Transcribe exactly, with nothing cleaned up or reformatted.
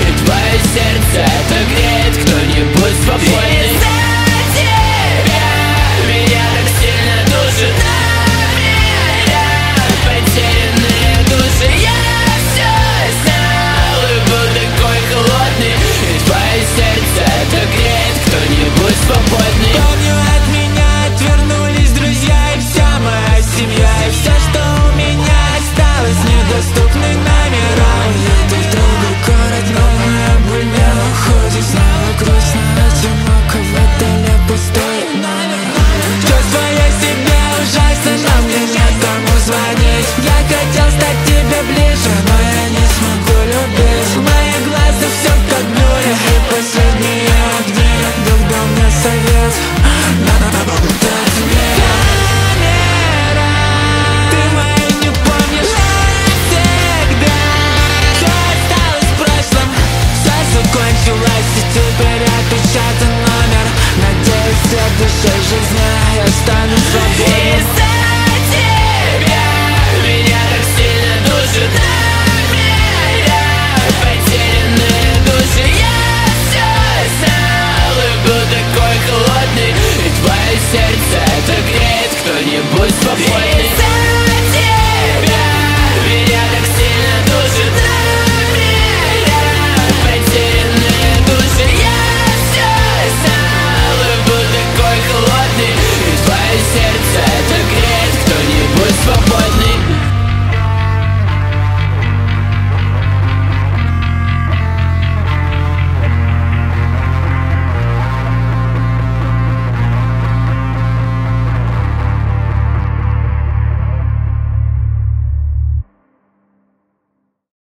И твое сердце это греет кто-нибудь спокойный. Из-за тебя меня так сильно душит, намерен потерянные души. Я все знал и был такой холодный. И твое сердце это греет кто-нибудь свободный. Помню, от меня отвернулись друзья и вся моя семья. И все, что у меня осталось, недоступны номера. Уеду в другой город, но моя боль не уходит. Снова грустно, одиноко, в отеле пустой номер. Чувствую я себя ужасно, но мне некому звонить. Я хотел стать тебе ближе, но я не смогу любить. Мои глаза все как дуры, и последние огни друг дал мне совет. Надо дать мне камера. Ты мою не помнишь навсегда. Все осталось в прошлом, все закончилось, и теперь отпечатан номер. Надеюсь, в следующей жизни я стану свободным. Из-за тебя меня так сильно душит, намерен потерянные души. Я все знал и был такой холодный. И твое сердце это греет кто-нибудь спокойный. Из-за тебя меня так сильно душит, намерен потерянные души. Я все знал и был такой холодный. И твое сердце